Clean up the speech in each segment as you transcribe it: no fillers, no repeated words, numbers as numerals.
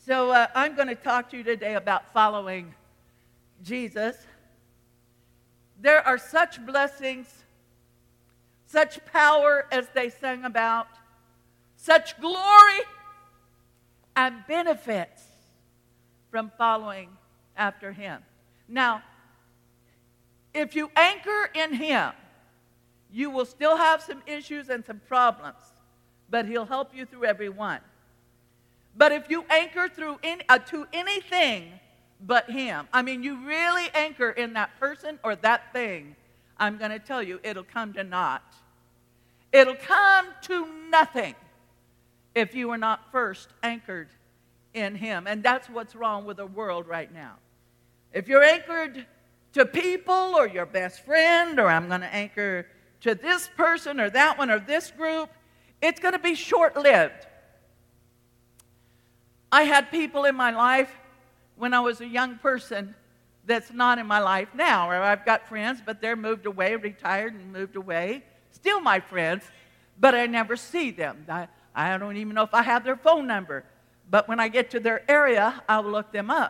So I'm going to talk to you today about following Jesus. There are such blessings, such power as they sang about, such glory and benefits from following after him. Now, if you anchor in him, you will still have some issues and some problems, but he'll help you through every one. But if you anchor to anything but him, you really anchor in that person or that thing, I'm going to tell you, it'll come to naught. It'll come to nothing if you are not first anchored in him. And that's what's wrong with the world right now. If you're anchored to people or your best friend, or I'm going to anchor to this person or that one or this group, it's going to be short-lived. I had people in my life when I was a young person that's not in my life now. Or I've got friends, but they're moved away, retired and moved away. Still my friends, but I never see them. I don't even know if I have their phone number. But when I get to their area, I'll look them up.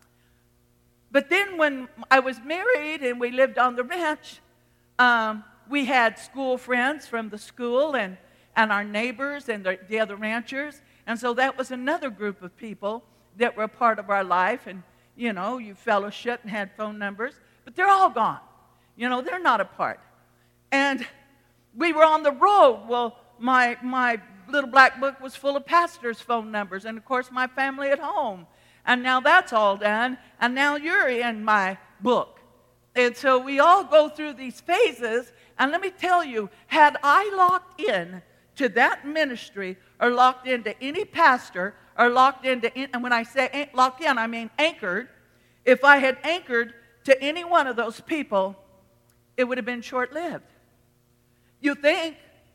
But then when I was married and we lived on the ranch, we had school friends from the school and our neighbors and the other ranchers. And so that was another group of people that were a part of our life. And, you fellowship and had phone numbers. But they're all gone. They're not a part. And we were on the road. Well, my little black book was full of pastors' phone numbers. And, of course, my family at home. And now that's all done. And now you're in my book. And so we all go through these phases. And let me tell you, had I locked in to that ministry or locked into any pastor or locked into, and when I say locked in, I mean anchored. If I had anchored to any one of those people, it would have been short-lived. You think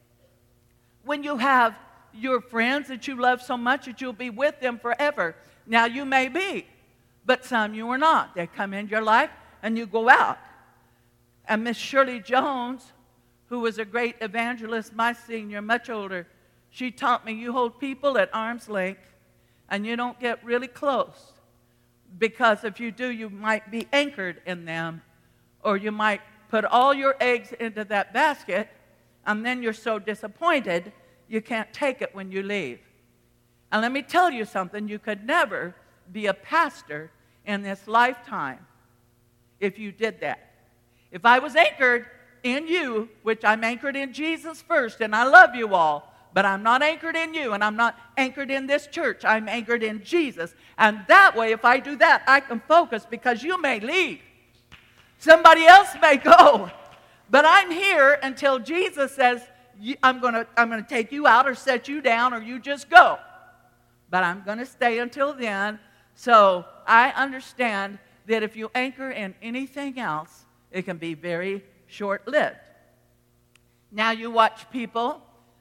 when you have your friends that you love so much that you'll be with them forever. Now you may be, but some you are not. They come into your life and you go out. And Miss Shirley Jones, who was a great evangelist, my senior, much older, she taught me you hold people at arm's length and you don't get really close. Because if you do, you might be anchored in them, or you might put all your eggs into that basket, and then you're so disappointed you can't take it when you leave. And let me tell you something, you could never be a pastor in this lifetime if you did that. If I was anchored in you, which I'm anchored in Jesus first, and I love you all, but I'm not anchored in you, and I'm not anchored in this church. I'm anchored in Jesus. And that way, if I do that, I can focus, because you may leave. Somebody else may go. But I'm here until Jesus says, I'm going to take you out or set you down, or you just go. But I'm going to stay until then. So I understand that if you anchor in anything else, it can be very short-lived. Now you watch people.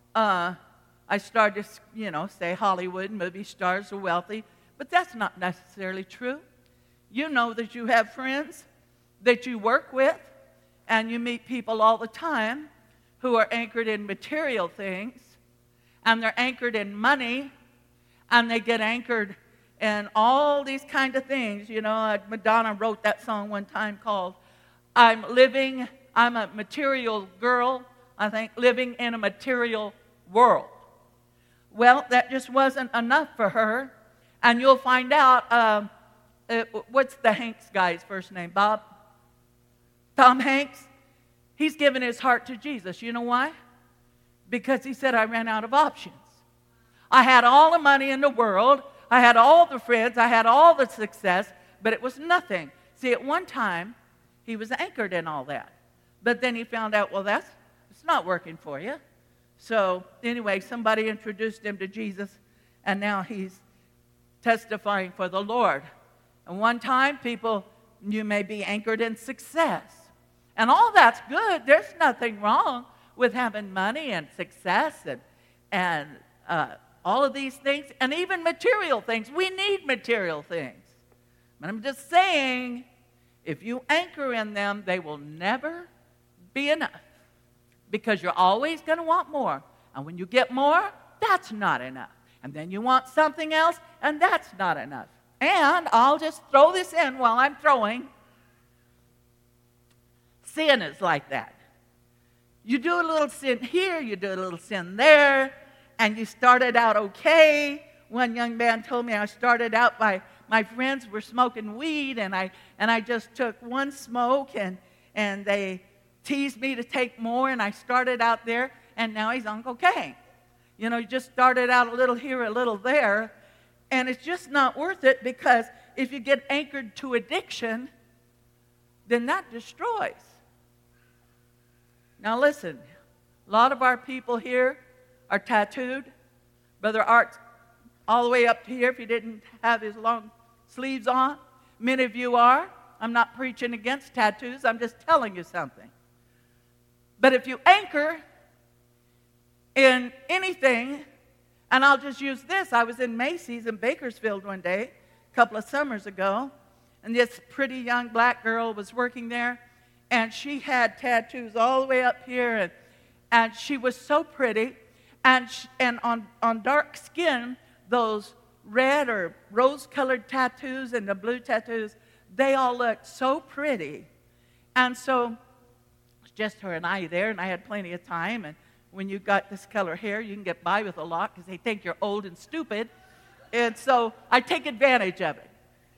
I started to, say Hollywood movie stars are wealthy, but that's not necessarily true. You know that you have friends that you work with, and you meet people all the time who are anchored in material things, and they're anchored in money, and they get anchored in all these kind of things. Madonna wrote that song one time called I'm a material girl, I think, living in a material world. Well, that just wasn't enough for her. And you'll find out, what's the Hanks guy's first name? Bob? Tom Hanks? He's given his heart to Jesus. You know why? Because he said, I ran out of options. I had all the money in the world. I had all the friends. I had all the success. But it was nothing. See, at one time, he was anchored in all that. But then he found out, well, it's not working for you. So anyway, somebody introduced him to Jesus, and now he's testifying for the Lord. And one time, you may be anchored in success. And all that's good. There's nothing wrong with having money and success and all of these things, and even material things. We need material things. But I'm just saying, if you anchor in them, they will never be enough. Because you're always going to want more. And when you get more, that's not enough. and then you want something else, and that's not enough. And I'll just throw this in while I'm throwing. Sin is like that. You do a little sin here, you do a little sin there, and you started out okay. One young man told me I started out by my friends were smoking weed, and I just took one smoke, and they teased me to take more, and I started out there, and now he's on cocaine. You know, you just started out a little here, a little there, and it's just not worth it, because if you get anchored to addiction, then that destroys. Now listen, a lot of our people here are tattooed. Brother Art's all the way up here if he didn't have his long sleeves on. Many of you are. I'm not preaching against tattoos. I'm just telling you something. But if you anchor in anything, and I'll just use this. I was in Macy's in Bakersfield one day, a couple of summers ago, and this pretty young black girl was working there, and she had tattoos all the way up here, and she was so pretty, and on dark skin, those red or rose-colored tattoos and the blue tattoos, they all looked so pretty. And so it's just her and I there, and I had plenty of time. And when you got this color hair, you can get by with a lot because they think you're old and stupid. And so I take advantage of it.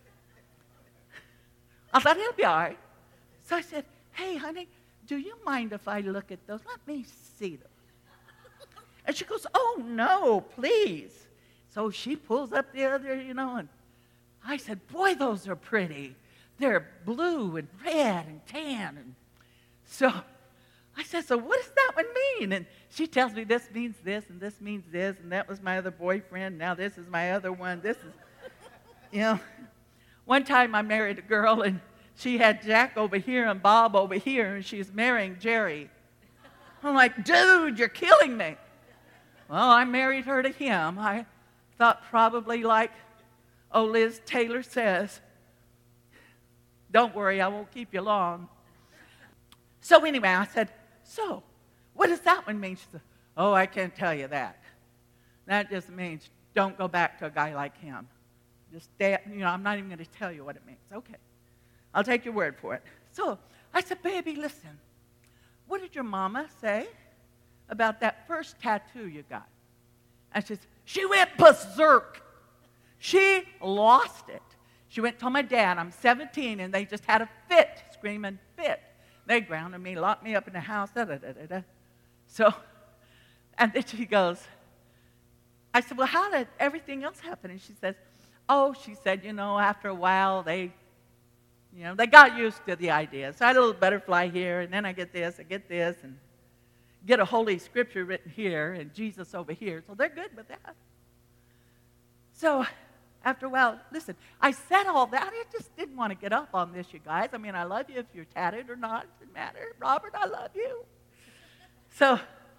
I thought, it'll be all right. So I said, hey, honey, do you mind if I look at those? Let me see them. And she goes, oh, no, please. So she pulls up the other, and I said, boy, those are pretty. They're blue and red and tan. And so I said, so what does that one mean? And she tells me this means this and this means this, and that was my other boyfriend. Now this is my other one. This is, One time I married a girl, and she had Jack over here and Bob over here, and she's marrying Jerry. I'm like, dude, you're killing me. Well, I married her to him. I thought probably like, Liz Taylor says, don't worry, I won't keep you long. So anyway, I said, so what does that one mean? She said, oh, I can't tell you that. That just means don't go back to a guy like him. Just stay, I'm not even going to tell you what it means. Okay, I'll take your word for it. So I said, baby, listen, what did your mama say about that first tattoo you got? And she said, she went berserk. She lost it. She went and told my dad, I'm 17, and they just had a fit, screaming fit. They grounded me, locked me up in the house, da-da-da-da-da. So, and then she goes, I said, well, how did everything else happen? And she says, she said, after a while, they got used to the idea. So I had a little butterfly here, and then I get this, and get a holy scripture written here, and Jesus over here. So they're good with that. So after a while, listen, I said all that. I just didn't want to get up on this, you guys. I mean, I love you if you're tatted or not. It doesn't matter. Robert, I love you. So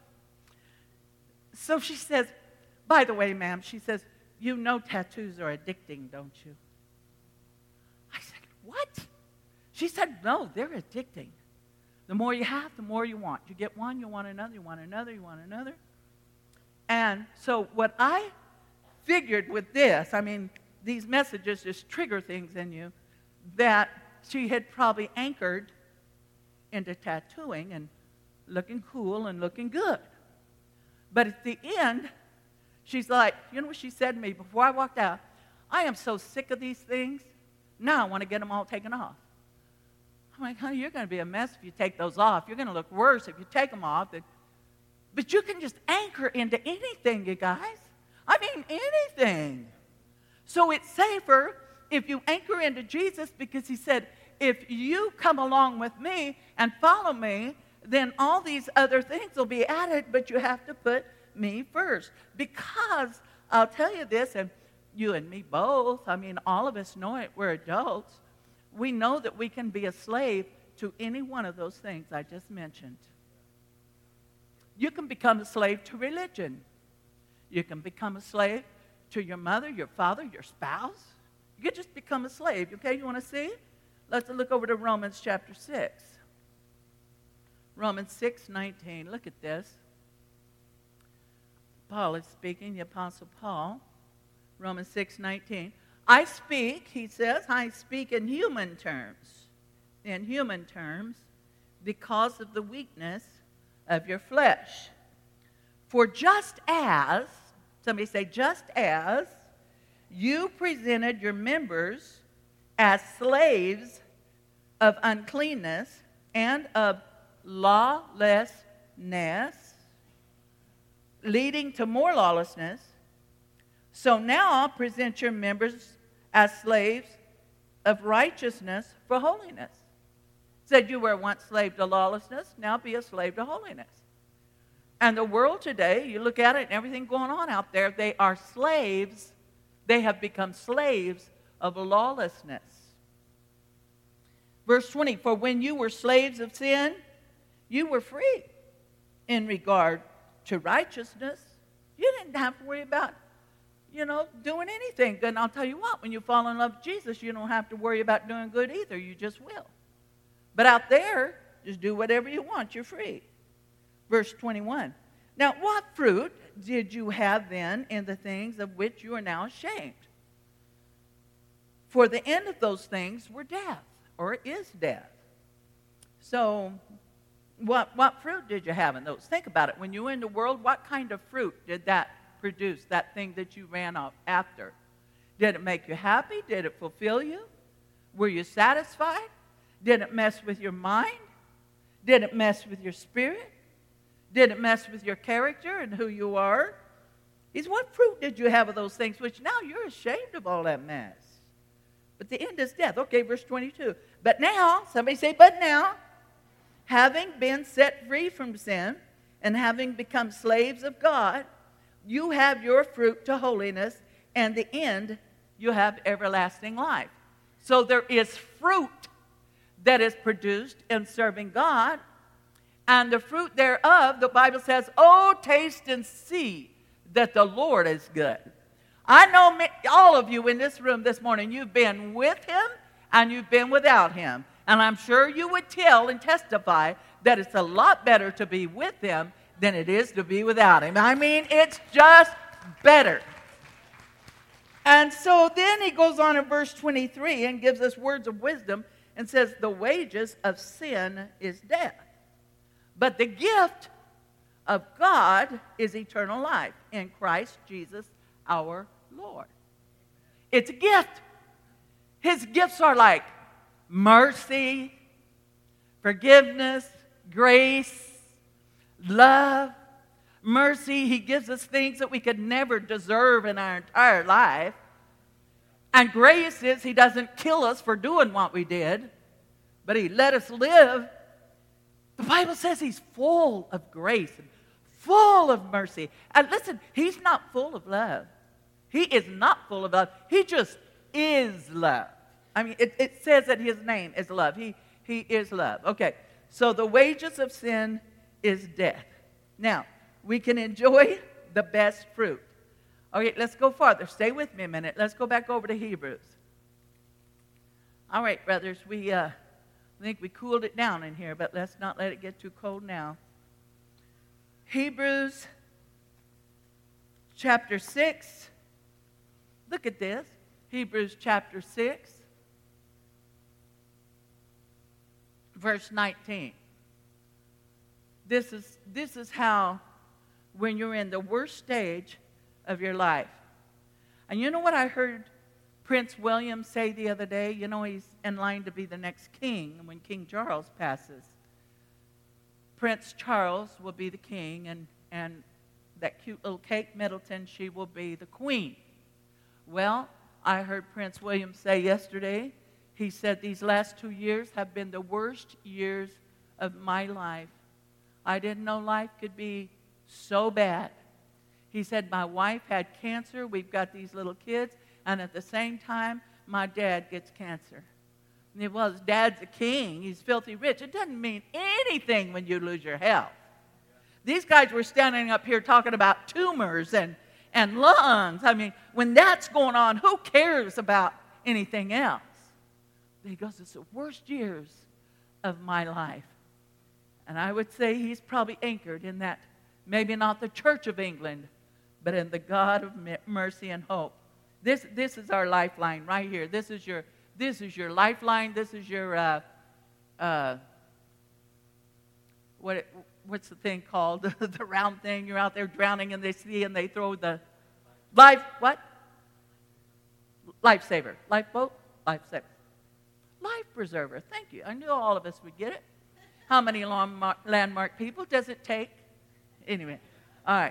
she says, by the way, ma'am, she says, tattoos are addicting, don't you? I said, what? She said, no, they're addicting. The more you have, the more you want. You get one, you want another, you want another, you want another. And so what I figured with this, these messages just trigger things in you, that she had probably anchored into tattooing and looking cool and looking good. But at the end, she's like, you know what she said to me before I walked out? I am so sick of these things. Now I want to get them all taken off. I'm like, honey, you're going to be a mess if you take those off. You're going to look worse if you take them off. But you can just anchor into anything, you guys. Anything. So it's safer if you anchor into Jesus, because he said, if you come along with me and follow me, then all these other things will be added, but you have to put me first. Because I'll tell you this, and you and me both, all of us know it, we're adults. We know that we can be a slave to any one of those things I just mentioned. You can become a slave to religion. You can become a slave to your mother, your father, your spouse. You can just become a slave. Okay, you want to see? Let's look over to Romans chapter 6. Romans 6:19. Look at this. Paul is speaking, the Apostle Paul, Romans 6:19. I speak, he says, I speak in human terms, because of the weakness of your flesh. For just as, somebody say, just as you presented your members as slaves of uncleanness and of lawlessness, leading to more lawlessness, so now present your members as slaves of righteousness for holiness. Said you were once slave to lawlessness, now be a slave to holiness. And the world today, you look at it and everything going on out there, they are slaves. They have become slaves of lawlessness. Verse 20, for when you were slaves of sin, you were free in regard to righteousness. You didn't have to worry about, doing anything good. And I'll tell you what, when you fall in love with Jesus, you don't have to worry about doing good either. You just will. But out there, just do whatever you want. You're free. Verse 21. Now, what fruit did you have then in the things of which you are now ashamed? For the end of those things were death, or is death. So, what fruit did you have in those? Think about it. When you were in the world, what kind of fruit did that produce, that thing that you ran off after? Did it make you happy? Did it fulfill you? Were you satisfied? Did it mess with your mind? Did it mess with your spirit? Did it mess with your character and who you are? What fruit did you have of those things, which now you're ashamed of all that mess? But the end is death. Okay, verse 22. But now, somebody say, but now, having been set free from sin and having become slaves of God, you have your fruit to holiness, and the end, you have everlasting life. So there is fruit that is produced in serving God, and the fruit thereof, the Bible says, oh, taste and see that the Lord is good. I know all of you in this room this morning, you've been with Him and you've been without Him. And I'm sure you would tell and testify that it's a lot better to be with Him than it is to be without Him. I mean, it's just better. And so then he goes on in verse 23 and gives us words of wisdom and says, the wages of sin is death. But the gift of God is eternal life in Christ Jesus our Lord. It's a gift. His gifts are like mercy, forgiveness, grace, love, mercy. He gives us things that we could never deserve in our entire life. And grace is He doesn't kill us for doing what we did, but He let us live. The Bible says He's full of grace and full of mercy. And listen, He's not full of love. He is not full of love. He just is love. I mean, it says that His name is love. He is love. Okay, so the wages of sin is death. Now, we can enjoy the best fruit. Okay, let's go farther. Stay with me a minute. Let's go back over to Hebrews. All right, brothers, I think we cooled it down in here, but let's not let it get too cold now. Hebrews chapter 6. Look at this. Hebrews chapter 6, verse 19. This is how, when you're in the worst stage of your life. And you know what I heard Prince William say the other day? You know, he's in line to be the next king when King Charles passes. Prince Charles will be the king, and that cute little Kate Middleton, she will be the queen. Well, I heard Prince William say yesterday, he said, these last 2 years have been the worst years of my life. I didn't know life could be so bad. He said, my wife had cancer, we've got these little kids, and at the same time, my dad gets cancer. And well, his dad's a king, he's filthy rich. It doesn't mean anything when you lose your health. These guys were standing up here talking about tumors and lungs. I mean, when that's going on, who cares about anything else? He goes, it's the worst years of my life. And I would say he's probably anchored in that, maybe not the Church of England, but in the God of mercy and hope. This is our lifeline right here. This is your lifeline. This is your what's the thing called? The round thing. You're out there drowning in the sea, and they throw the lifesaver, lifeboat, lifesaver, life preserver. Thank you. I knew all of us would get it. How many landmark people does it take? Anyway, all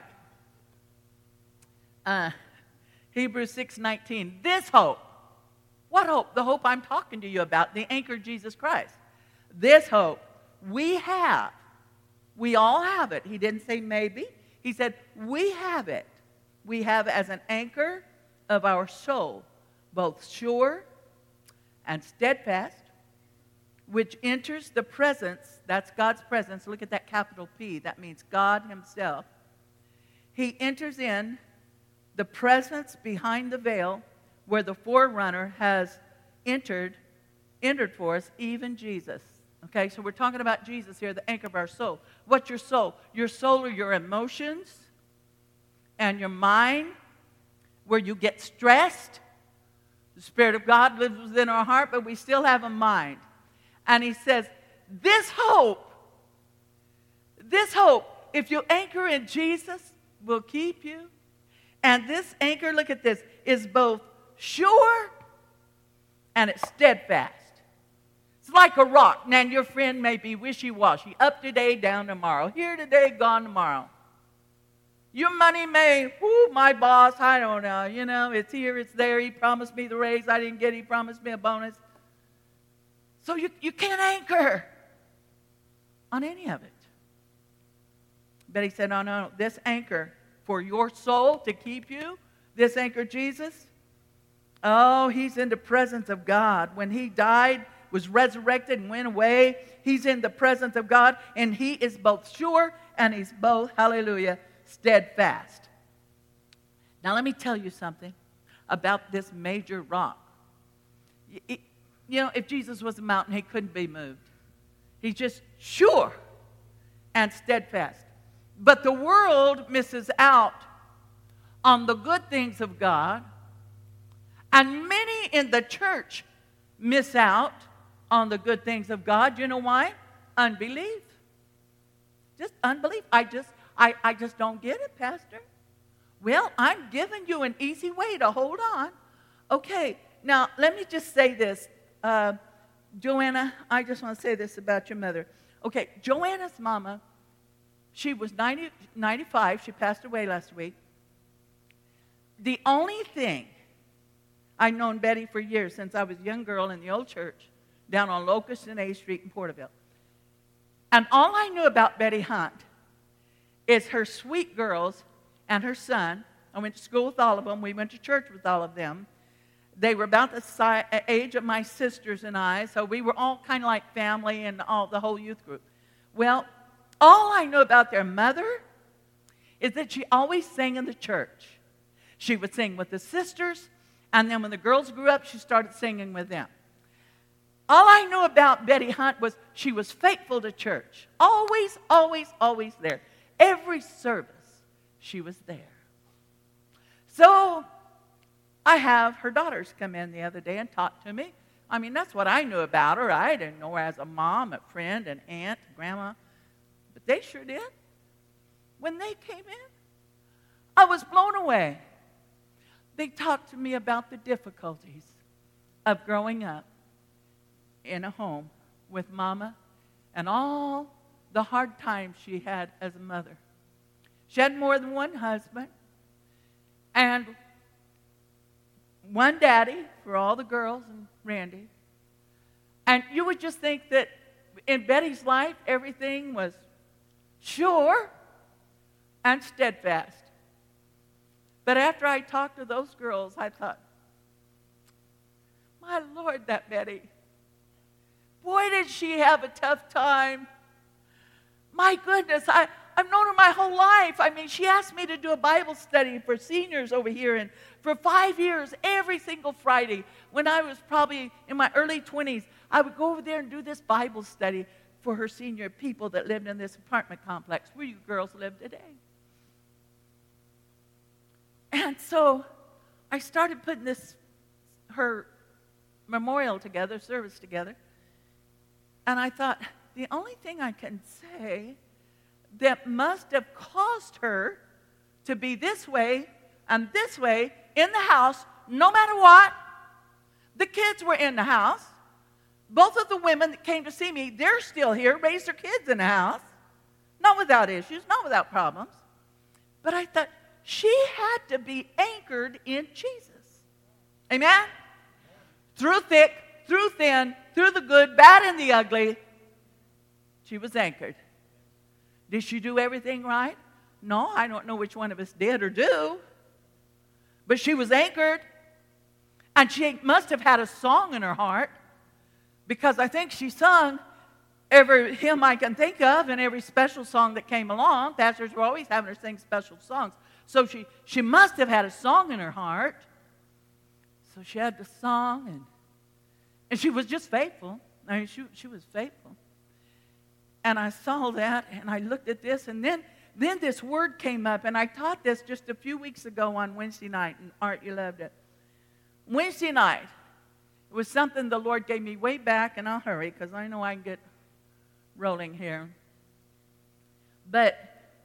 right. Hebrews 6:19. This hope. What hope? The hope I'm talking to you about, the anchor Jesus Christ. This hope we have. We all have it. He didn't say maybe. He said we have it. We have as an anchor of our soul, both sure and steadfast, which enters the presence, that's God's presence. Look at that capital P. That means God himself. He enters in the presence behind the veil where the forerunner has entered for us, even Jesus. Okay, so we're talking about Jesus here, the anchor of our soul. What's your soul? Your soul are your emotions and your mind, where you get stressed. The Spirit of God lives within our heart, but we still have a mind. And he says, this hope, if you anchor in Jesus, will keep you. And this anchor, look at this, is both sure and it's steadfast. It's like a rock. Now, your friend may be wishy-washy, up today, down tomorrow, here today, gone tomorrow. Your money may, my boss, I don't know, it's here, it's there. He promised me the raise I didn't get. He promised me a bonus. So you can't anchor on any of it. But he said, no, this anchor for your soul to keep you, this anchor Jesus, he's in the presence of God. When he died, was resurrected and went away, he's in the presence of God, and he is both sure and he's both, hallelujah, steadfast. Now let me tell you something about this major rock. If Jesus was a mountain, he couldn't be moved. He's just sure and steadfast. But the world misses out on the good things of God, and many in the church miss out on the good things of God. You know why? Unbelief. Just unbelief. I just don't get it, Pastor. Well, I'm giving you an easy way to hold on. Okay, now let me just say this. Joanna, I just want to say this about your mother. Okay, Joanna's mama, she was 95. She passed away last week. The only thing, I've known Betty for years, since I was a young girl in the old church down on Locust and A Street in Porterville. And all I knew about Betty Hunt is her sweet girls and her son. I went to school with all of them. We went to church with all of them. They were about the age of my sisters and I, so we were all kind of like family and the whole youth group. Well, all I know about their mother is that she always sang in the church. She would sing with the sisters, and then when the girls grew up, she started singing with them. All I knew about Betty Hunt was she was faithful to church. Always, always, always there. Every service, she was there. So I have her daughters come in the other day and talk to me. I mean, that's what I knew about her. I didn't know her as a mom, a friend, an aunt, grandma. But they sure did. When they came in, I was blown away. They talked to me about the difficulties of growing up in a home with Mama and all the hard times she had as a mother. She had more than one husband and one daddy for all the girls and Randy. And you would just think that in Betty's life, everything was sure and steadfast. But after I talked to those girls, I thought, my Lord, that Betty. Boy, did she have a tough time. My goodness, I've known her my whole life. I mean, she asked me to do a Bible study for seniors over here, and for 5 years, every single Friday, when I was probably in my early 20s, I would go over there and do this Bible study for her senior people that lived in this apartment complex where you girls live today. And so I started putting her memorial together, service together. And I thought, the only thing I can say that must have caused her to be this way and this way in the house, no matter what. The kids were in the house. Both of the women that came to see me, they're still here, raised their kids in the house. Not without issues, not without problems. But I thought, she had to be anchored in Jesus. Amen? Through thick, through thin, through the good, bad, and the ugly, she was anchored. Did she do everything right? No, I don't know which one of us did or do. But she was anchored. And she must have had a song in her heart, because I think she sung every hymn I can think of and every special song that came along. Pastors were always having her sing special songs. So she must have had a song in her heart. So she had the song, and she was just faithful. I mean, she was faithful. And I saw that, and I looked at this, and then this word came up, and I taught this just a few weeks ago on Wednesday night, and Art, you loved it. Wednesday night, it was something the Lord gave me way back, and I'll hurry because I know I can get rolling here. But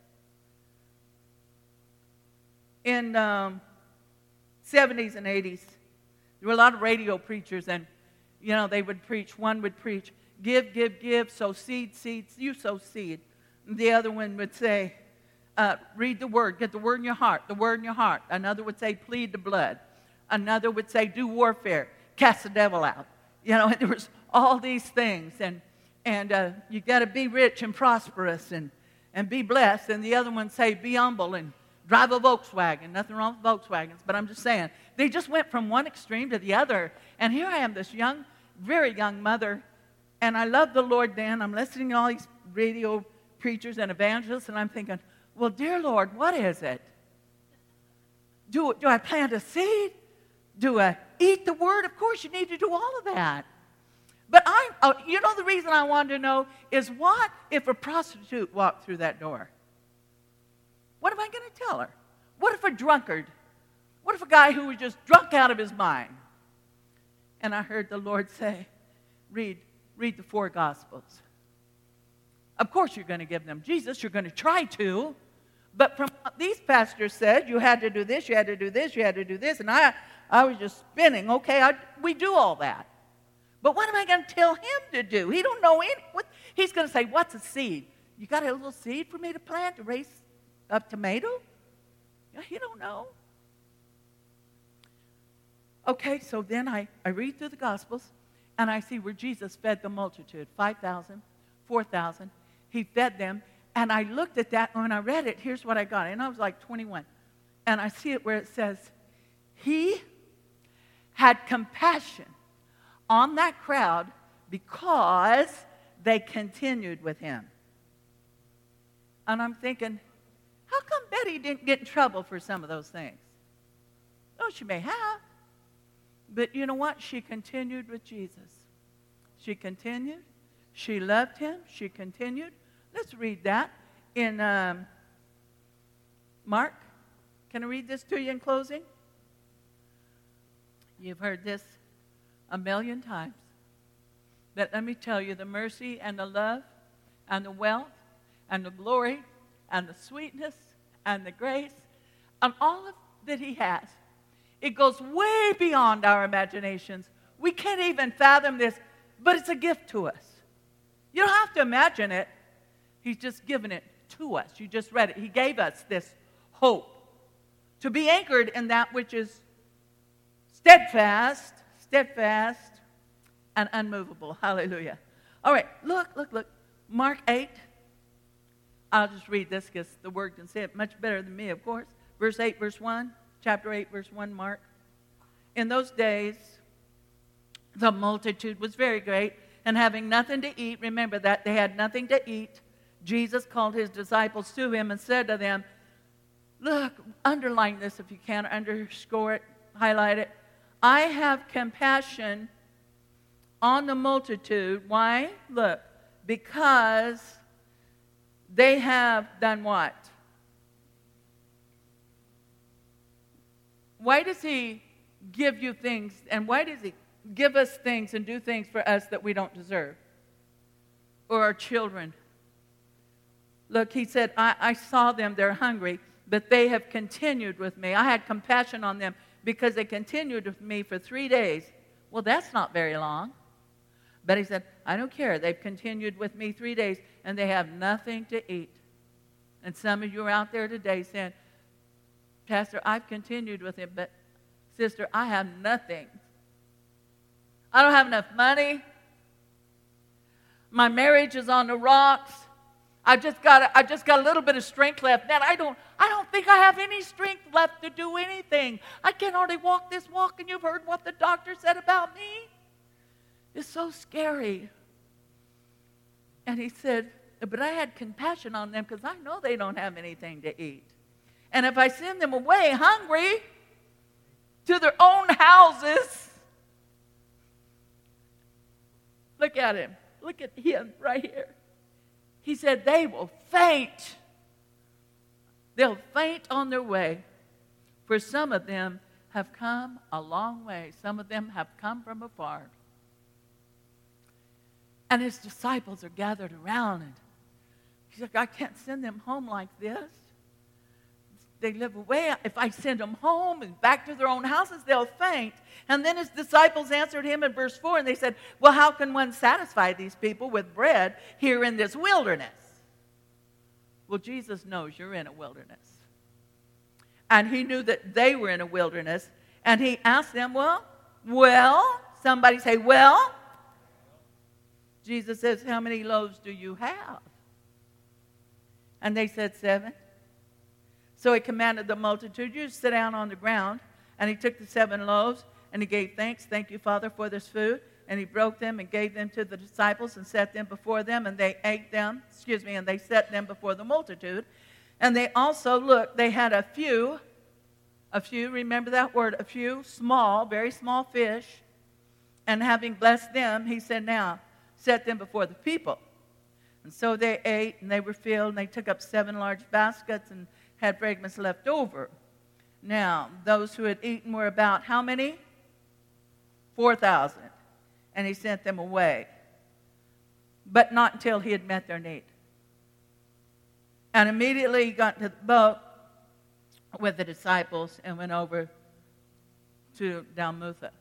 in 70s and 80s, there were a lot of radio preachers, and, they would preach. One would preach, give, give, give, sow seed, seeds, you sow seed. And the other one would say, read the word, get the word in your heart, the word in your heart. Another would say, plead the blood. Another would say, do warfare, cast the devil out. And there was all these things. And you got to be rich and prosperous and be blessed. And the other one say, be humble and drive a Volkswagen. Nothing wrong with Volkswagens, but I'm just saying. They just went from one extreme to the other. And here I am, this young, very young mother. And I love the Lord then. I'm listening to all these radio preachers and evangelists. And I'm thinking, well, dear Lord, what is it? Do I plant a seed? Do I eat the word? Of course, you need to do all of that. But the reason I wanted to know is, what if a prostitute walked through that door? What am I going to tell her? What if a drunkard? What if a guy who was just drunk out of his mind? And I heard the Lord say, read the 4 Gospels. Of course you're going to give them Jesus. You're going to try to. But from what these pastors said, you had to do this, you had to do this, you had to do this. And I was just spinning. Okay, we do all that. But what am I going to tell him to do? He don't know what he's going to say, what's a seed? You got a little seed for me to plant to raise a tomato? Yeah, he don't know. Okay, so then I read through the Gospels, and I see where Jesus fed the multitude, 5,000, 4,000. He fed them, and I looked at that, and when I read it, here's what I got. And I was like 21. And I see it where it says, he had compassion on that crowd because they continued with him. And I'm thinking, how come Betty didn't get in trouble for some of those things? Oh, she may have. But you know what? She continued with Jesus. She continued. She loved him. She continued. Let's read that in Mark. Can I read this to you in closing? You've heard this a million times. But let me tell you, the mercy and the love and the wealth and the glory and the sweetness and the grace and all of that he has, it goes way beyond our imaginations. We can't even fathom this, but it's a gift to us. You don't have to imagine it. He's just given it to us. You just read it. He gave us this hope to be anchored in that which is steadfast, and unmovable. Hallelujah. All right, look. Mark 8. I'll just read this because the word can say it much better than me, of course. Verse 8, verse 1. Chapter 8, verse 1, Mark. In those days, the multitude was very great, and having nothing to eat, remember that, they had nothing to eat, Jesus called his disciples to him and said to them, look, underline this if you can, underscore it, highlight it. I have compassion on the multitude. Why? Look, because they have done what? Why does he give you things, and why does he give us things and do things for us that we don't deserve? Or our children. Look, he said, I saw them, they're hungry, but they have continued with me. I had compassion on them because they continued with me for 3 days. Well, that's not very long. But he said, I don't care. They've continued with me 3 days, and they have nothing to eat. And some of you are out there today saying, Pastor, I've continued with him, but sister, I have nothing. I don't have enough money. My marriage is on the rocks. I just got a little bit of strength left. Man, I don't think I have any strength left to do anything. I can hardly walk this walk, and you've heard what the doctor said about me. It's so scary. And he said, but I had compassion on them because I know they don't have anything to eat. And if I send them away hungry to their own houses, look at him. Look at him right here. He said they will faint. They'll faint on their way. For some of them have come a long way. Some of them have come from afar. And his disciples are gathered around. And he's like, I can't send them home like this. They live away. If I send them home and back to their own houses, they'll faint. And then his disciples answered him in verse 4, and they said, well, how can one satisfy these people with bread here in this wilderness? Well, Jesus knows you're in a wilderness. And he knew that they were in a wilderness. And he asked them, well, somebody say, well. Jesus says, how many loaves do you have? And they said 7. So he commanded the multitude, you sit down on the ground. And he took the 7 loaves, and he gave thanks. Thank you, Father, for this food. And he broke them and gave them to the disciples and set them before them. And they ate them, and they set them before the multitude. And they also, look, they had a few, remember that word, a few, small, very small fish. And having blessed them, he said, now, set them before the people. And so they ate, and they were filled, and they took up 7 large baskets and had fragments left over. Now, those who had eaten were about how many? 4,000. And he sent them away. But not until he had met their need. And immediately he got into the boat with the disciples and went over to Dalmanutha.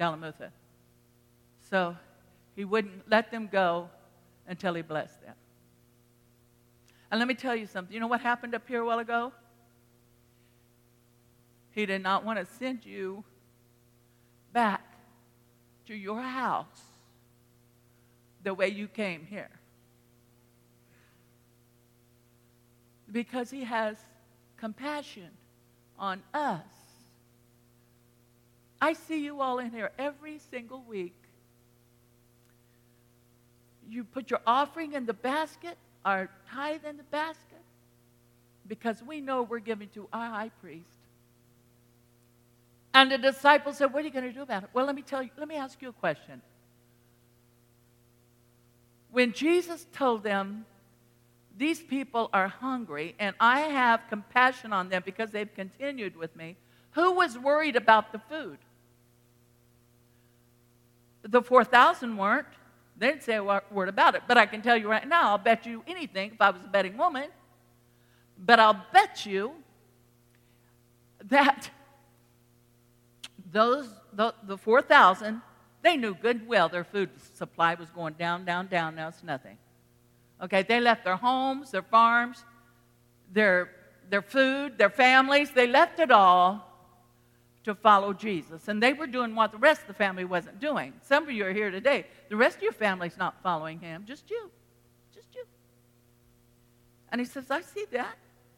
So he wouldn't let them go until he blessed them. And let me tell you something. You know what happened up here a while ago? He did not want to send you back to your house the way you came here. Because he has compassion on us. I see you all in here every single week. You put your offering in the basket, our tithe in the basket, because we know we're giving to our high priest. And the disciples said, what are you going to do about it? Well, let me ask you a question. When Jesus told them, these people are hungry, and I have compassion on them because they've continued with me, who was worried about the food? The 4,000 weren't. They didn't say a word about it. But I can tell you right now, I'll bet you anything if I was a betting woman. But I'll bet you that the 4,000, they knew good well their food supply was going down, down, down. Now it's nothing. Okay, they left their homes, their farms, their food, their families. They left it all to follow Jesus. And they were doing what the rest of the family wasn't doing. Some of you are here today. The rest of your family's not following him. Just you. Just you. And he says, I see that.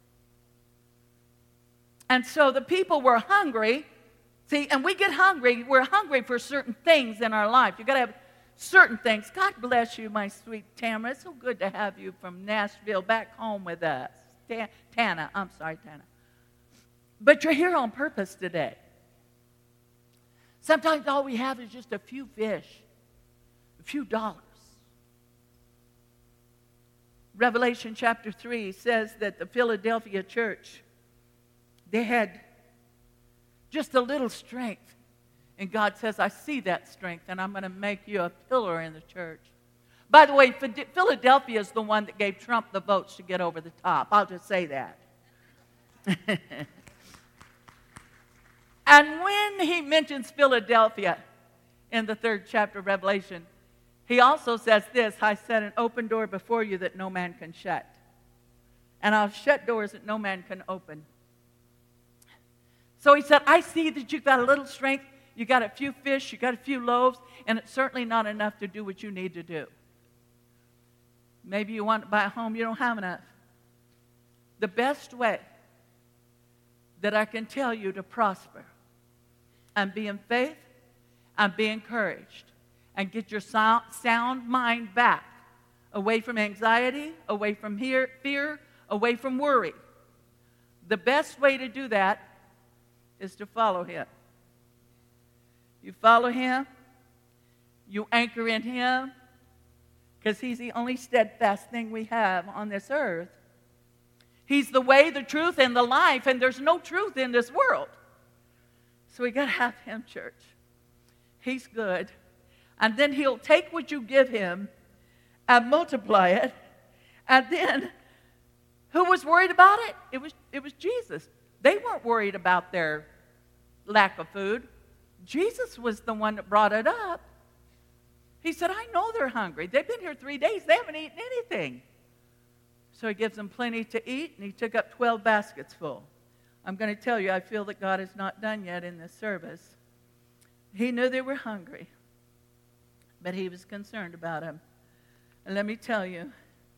And so the people were hungry. See, and we get hungry. We're hungry for certain things in our life. You've got to have certain things. God bless you, my sweet Tamara. It's so good to have you from Nashville back home with us. Tana. I'm sorry, Tana. But you're here on purpose today. Sometimes all we have is just a few fish, a few dollars. Revelation chapter 3 says that the Philadelphia church, they had just a little strength. And God says, I see that strength, and I'm going to make you a pillar in the church. By the way, Philadelphia is the one that gave Trump the votes to get over the top. I'll just say that. And when he mentions Philadelphia in the 3rd chapter of Revelation, he also says this, I set an open door before you that no man can shut. And I'll shut doors that no man can open. So he said, I see that you've got a little strength, you got a few fish, you got a few loaves, and it's certainly not enough to do what you need to do. Maybe you want to buy a home, you don't have enough. The best way that I can tell you to prosper and be in faith and be encouraged and get your sound mind back away from anxiety, away from fear, away from worry. The best way to do that is to follow Him. You follow Him, you anchor in Him, because He's the only steadfast thing we have on this earth. He's the way, the truth, and the life, and there's no truth in this world. So we got to have Him, church. He's good. And then He'll take what you give Him and multiply it. And then, who was worried about it? It was Jesus. They weren't worried about their lack of food. Jesus was the one that brought it up. He said, I know they're hungry. They've been here 3 days. They haven't eaten anything. So He gives them plenty to eat, and He took up 12 baskets full. I'm going to tell you, I feel that God is not done yet in this service. He knew they were hungry, but He was concerned about them. And let me tell you,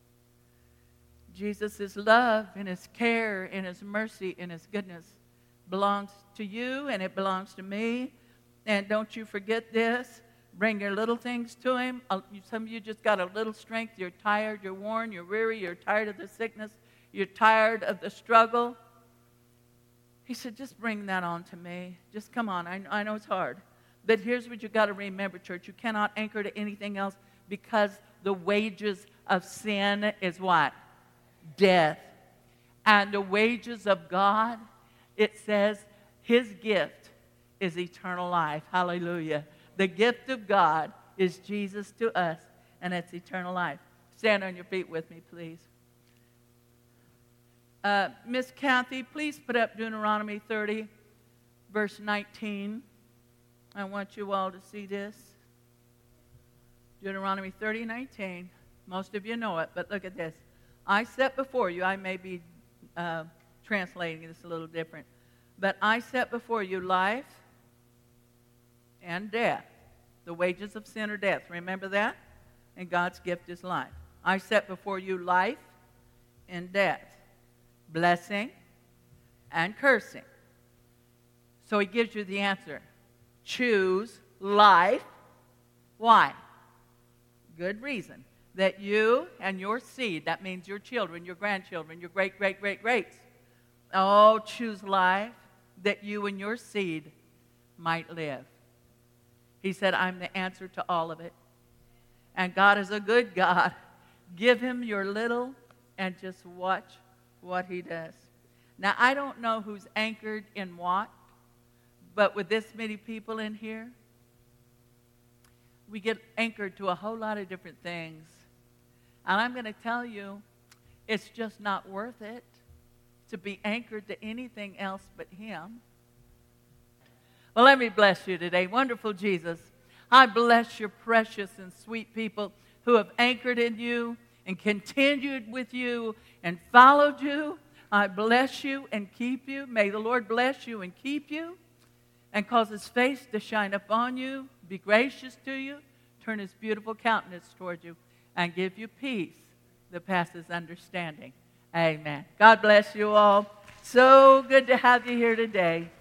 Jesus' love and His care and His mercy and His goodness belongs to you, and it belongs to me. And don't you forget this. Bring your little things to Him. Some of you just got a little strength. You're tired, you're worn, you're weary, you're tired of the sickness, you're tired of the struggle. He said, just bring that on to me. Just come on. I know it's hard. But here's what you got to remember, church. You cannot anchor to anything else, because the wages of sin is what? Death. And the wages of God, it says, His gift is eternal life. Hallelujah. The gift of God is Jesus to us, and it's eternal life. Stand on your feet with me, please. Miss Kathy, please put up Deuteronomy 30, verse 19. I want you all to see this. Deuteronomy 30, 19. Most of you know it, but look at this. I set before you, I may be translating this a little different, but I set before you life and death. The wages of sin are death. Remember that? And God's gift is life. I set before you life and death, blessing and cursing. So He gives you the answer. Choose life. Why? Good reason. That you and your seed, that means your children, your grandchildren, your great-greats, oh, choose life, that you and your seed might live. He said, I'm the answer to all of it. And God is a good God. Give Him your little and just watch what He does. Now, I don't know who's anchored in what, but with this many people in here, we get anchored to a whole lot of different things. And I'm going to tell you, it's just not worth it to be anchored to anything else but Him. Well, let me bless you today. Wonderful Jesus, I bless your precious and sweet people who have anchored in you and continued with you and followed you. I bless you and keep you. May the Lord bless you and keep you and cause His face to shine upon you, be gracious to you, turn His beautiful countenance toward you, and give you peace that passes understanding. Amen. God bless you all. So good to have you here today.